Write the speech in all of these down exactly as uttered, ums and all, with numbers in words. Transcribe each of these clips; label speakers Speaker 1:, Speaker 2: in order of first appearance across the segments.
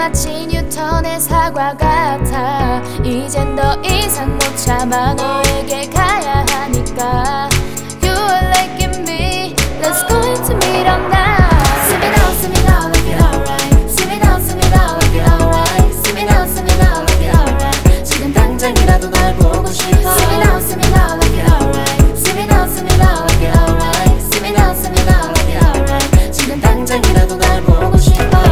Speaker 1: 마치 뉴턴의 사과 같아. 이젠 더 이상 못 참아 너에게 가야 하니까. You are like me, let's go into meet up now. See me now, see me now, like it alright. See me now, see me now, like it alright. See me now, see me now, like it alright. 지금 당장이라도 날 보고 싶어. See me now, see me now, like it alright. See me now, see me now, like it alright. See me now, see me now, like it alright. 지금 당장이라도 날 보고 싶어.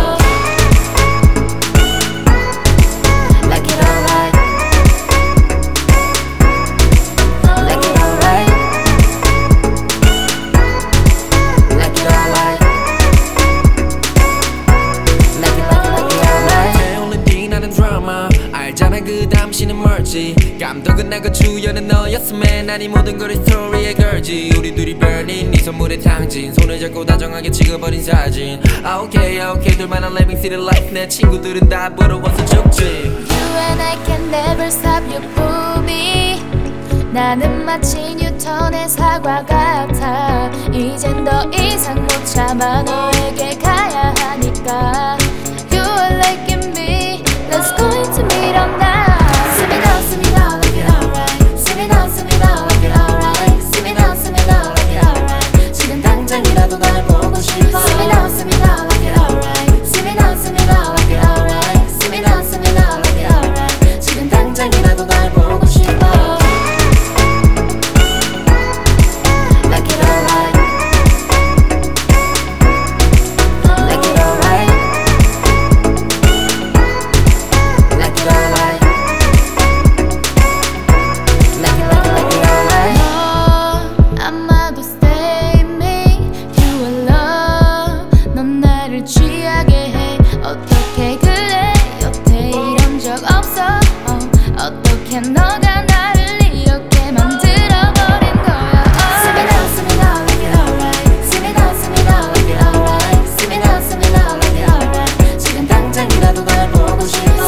Speaker 2: 알잖아 그 당신은 멀지. 감독은 나고 주연은 너였으면 난 이 모든 걸 스토리에 걸지. 우리 둘이 burning 네 선물에 탕진. 손을 잡고 다정하게 찍어버린 사진. 아 오케이 아 오케이 둘만한 living city life. 내 친구들은 다 부러워서 죽지.
Speaker 1: You and I can never stop you booby. 나는 마치 뉴턴의 사과 같아. 이젠 더 이상 못 참아 너에게 가야 하니까. You are like me, let's go into meet up now. See me now, see me now, like it alright. See me now, see me now, like it alright. See me now, see me now, like it alright. 지금 당장이라도 날 보고 싶어. See me now, see me now, like it alright. See me now, see me now, like it alright. See me now, see me now, like it alright. 지금 당장이라도 날 보고 싶어. 취하게 해. 어떻게 그래 여태 이런 적 없어. 어, 어떻게 너가 나를 이렇게 만들어버린 거야. oh. See me now, see me now, like it alright. See me now, see me now, like it alright. See me now, see me now, like it alright. 지금 당장이라도 날 보고 싶어.